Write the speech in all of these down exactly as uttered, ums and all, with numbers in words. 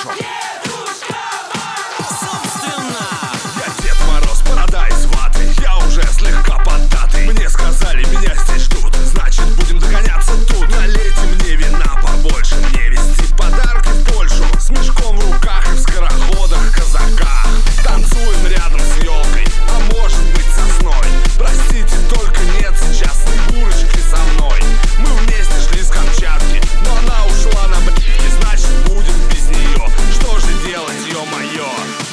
Польшу. Собственно, я Дед Мороз, борода из ваты. Я уже слегка поддатый. Мне сказали, меня здесь ждут, значит будем догоняться тут. Налейте мне вина побольше, мне везти подарки в Польшу. С мешком в руках и в скороходах казаках. Танцуем рядом с елкой, а может быть сосной. Простите, только нет сейчас ни бурочки со мной. Мы вместе шли с Камчатки, но она ушла на блядки, значит будем без нее. Что же делать, ё-моё?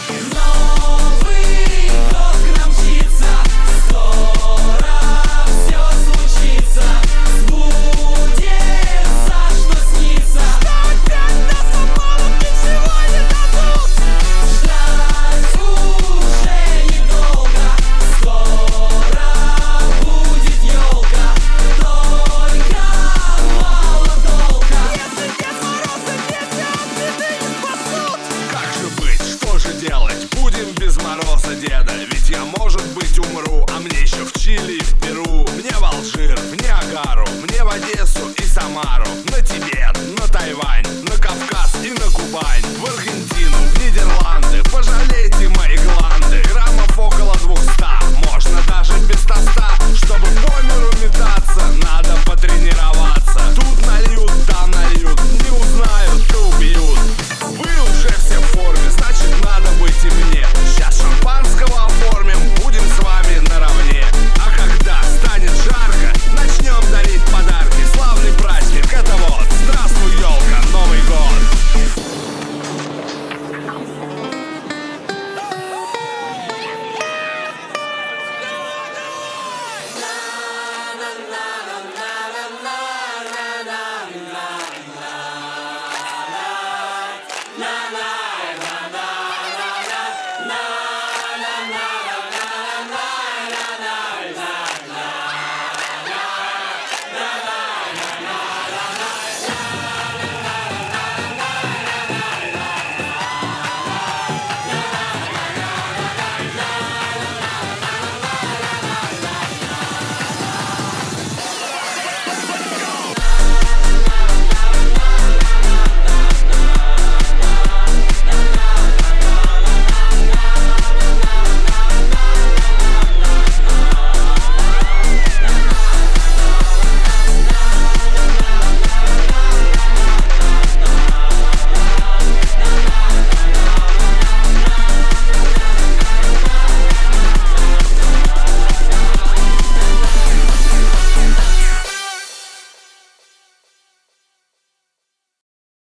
Новый год к нам мчится, скоро все случится. Сбудется, что снится. Что опять нас обманут, ничего не дадут. Ждать уже недолго, скоро будет елка. Только мало долго. Если Дед Мороз и дети от беды не спасут. Как же быть, что же делать? Будем без Мороза Деда. Ведь я, может быть, умру, а мне еще в Чили и в Перу. Мне в Алжир, в Ниагару, мне в Одессу и Самару. На Тибет, на Тайвань, на Кавказ и на Кубань. В Аргентину, в Нидерланды. Пожалейте